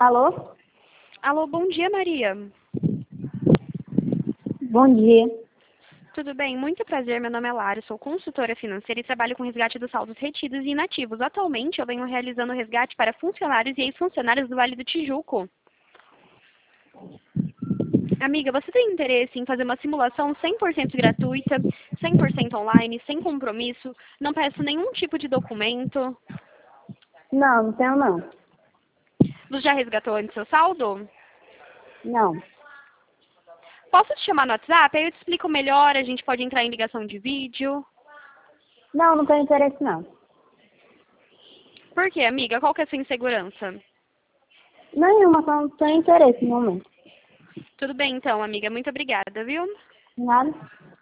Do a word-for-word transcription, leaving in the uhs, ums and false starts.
Alô? Alô, bom dia, Maria. Bom dia. Tudo bem? Muito prazer, meu nome é Lara, sou consultora financeira e trabalho com resgate dos saldos retidos e inativos. Atualmente, eu venho realizando resgate para funcionários e ex-funcionários do Vale do Tijuco. Amiga, você tem interesse em fazer uma simulação cem por cento gratuita, cem por cento online, sem compromisso? Não peço nenhum tipo de documento. Não, não tenho não. Você já resgatou antes seu saldo? Não. Posso te chamar no WhatsApp? Aí eu te explico melhor, a gente pode entrar em ligação de vídeo. Não, não tenho interesse não. Por quê, amiga? Qual que é a sua insegurança? Nenhuma, só não tenho interesse no momento. Tudo bem então, amiga. Muito obrigada, viu? Nada.